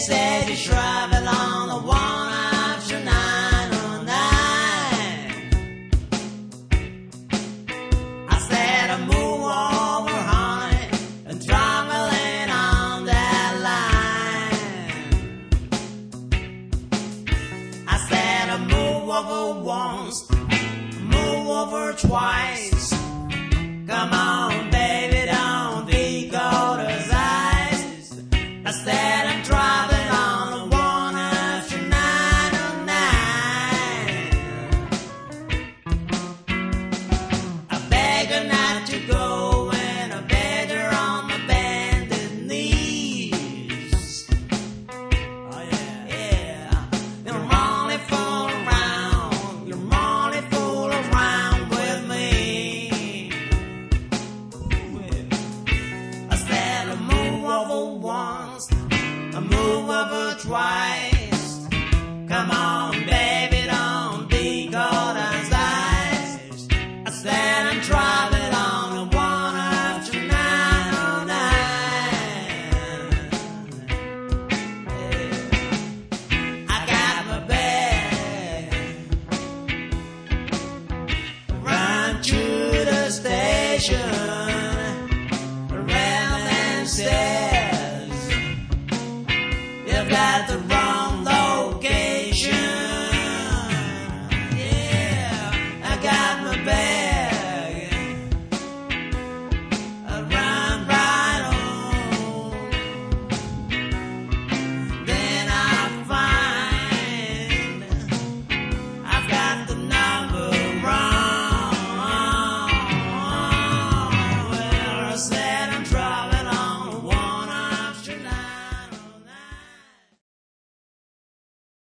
said you travel on the one after 909. I said I move over, honey, and traveling on that line. I said I move over once, move over twice. Come on, baby, don't be cold as ice. I said I'm driving on the one after 909. I beg her not to go, and I beg her on my bended knees. Oh yeah, yeah. You're only fool around. You're only fool around with me. I said I move over once, I move over twice.